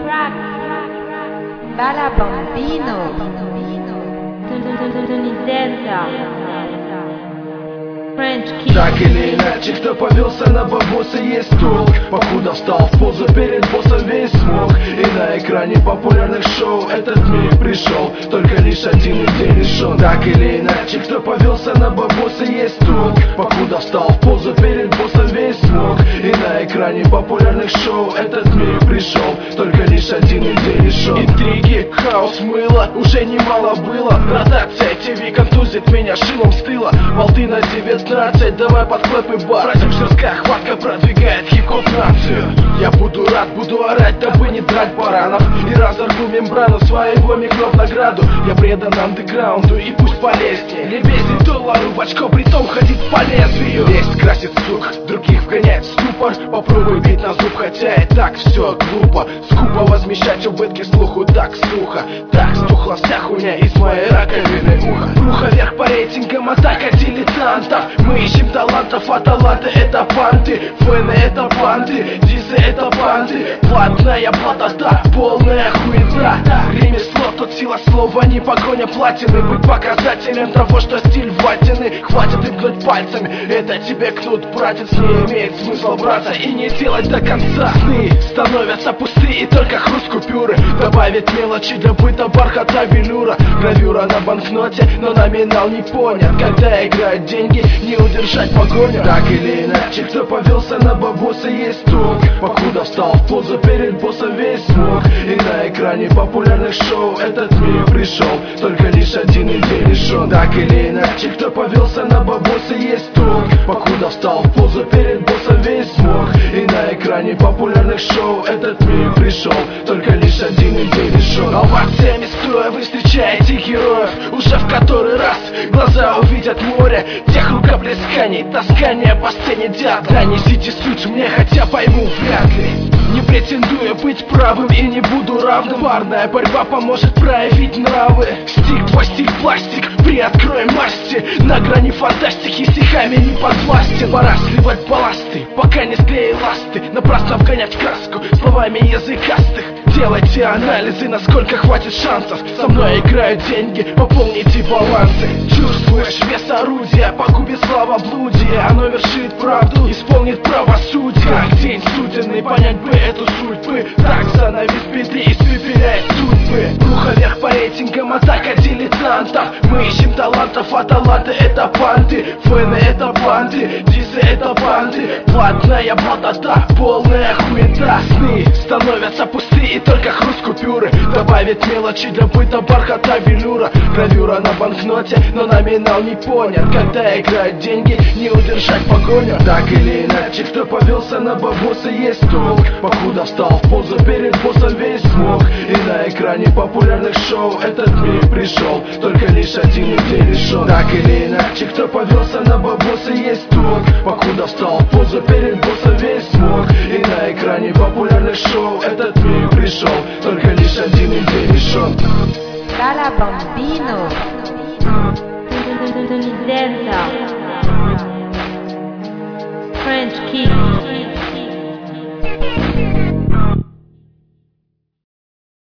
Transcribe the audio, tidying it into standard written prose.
Dalla Bambino, French Kiss. Так или иначе, кто повелся на бабоса, есть толк. Покуда встал в позу перед боссом, весь смог. И на экране популярных шоу этот мир пришел, только лишь один из дней решен. Так или иначе, кто повелся на бабоса, есть толк. Покуда встал в позу перед боссом, весь смог. И на экране популярных шоу этот мир пришел, только лишь один из дней решен. Интриги, хаос, мыло, уже немало было. Ротация ТВ контузит меня шилом с тыла. Болты на 19, давай под клэп и бар. Продюсерская хватка продвигает хип-хоп нацию. Я буду рад, буду орать, дабы не драть баранов. И разорву мембрану своего микро в награду. Я предан андеграунду и пусть полезнее. Лебезить доллару в очко, притом ходить по лезвию. Лезть красит сук, других вгоняет в ступор. Попробуй бить на зуб, хотя и так все глупо. Скупо возмещать убытки слуху, так сухо. Так стухла вся хуйня из моей раковины уха. Руха вверх по рейтингам, атака дилетантов. Мы ищем талантов, а таланты это панты. Фэны это банды, дизы это банды. Платная платота, полная хуета. Ремесло, тут сила слова, не погоня платины. Быть показателем того, что стиль ватины. Хватит им гнуть пальцами, это тебе кнут, братец. Не имеет смысла браться и не делать до конца. Сны становятся пустые, и только хруст купюры. Добавить мелочи для быта, бархата, велюра. Гравюра на банкноте, но номинал не понят. Когда играют деньги, не удержать погоню. Так или иначе, кто повелся на бабоса, есть толк. Покуда встал в позу перед боссом, весь смог. И на экране популярных шоу этот мир пришел, только лишь один из дней решен. Так или иначе, кто повелся на бабоса, есть толк. Покуда встал в позу перед боссом, весь смог. И на экране популярных шоу этот мир пришел, только лишь один из дней решен. Овациями стоя вы встречаете героев уже в который раз. Глаза увидят море тех рукоплесканий, таскания по сцене дятла. Несите суть мне, хотя пойму вряд ли. Не претендую быть правым и не буду равным. Парная борьба поможет проявить нравы. Стик, твой стиль, пластик, приоткрой масти. На грани фантастики, стихами не подвластен. Пора сливать балласты, пока не склеил ласты. Напрасно вгонять в краску словами языкастых. Делайте анализы, насколько хватит шансов. Со мной играют деньги, пополните балансы. Чувствуешь вес орудия, погубит славоблудие. Оно вершит правду, исполнит правосудие. Как день судебный, понять бы эту судьбы. Так занавес беды испепеляет судьбы. Руха вверх по рейтингам, атака дилетантов. Мы ищем талантов, а таланты это банды. Фэны это банды, дизы это банды. Платная платота, полная хуета. Сны становятся пустые, и только хруст купюры. Добавить мелочи для быта, бархата, велюра. Гравюра на банкноте, но номинал не понят. Когда играют деньги, не удержать погоню. Так или иначе, кто повелся на бабоса, есть толк. Покуда встал в позу перед боссом, весь смог. И на экране популярных шоу этот мир пришел, только лишь один из дней решен. Так или иначе, кто повелся на бабоса, есть толк. Покуда встал в позу перед боссом, весь смог. И на экране популярных шоу этот мир пришел, только лишь один из дней решен. Dalla Bambino, French Kiss.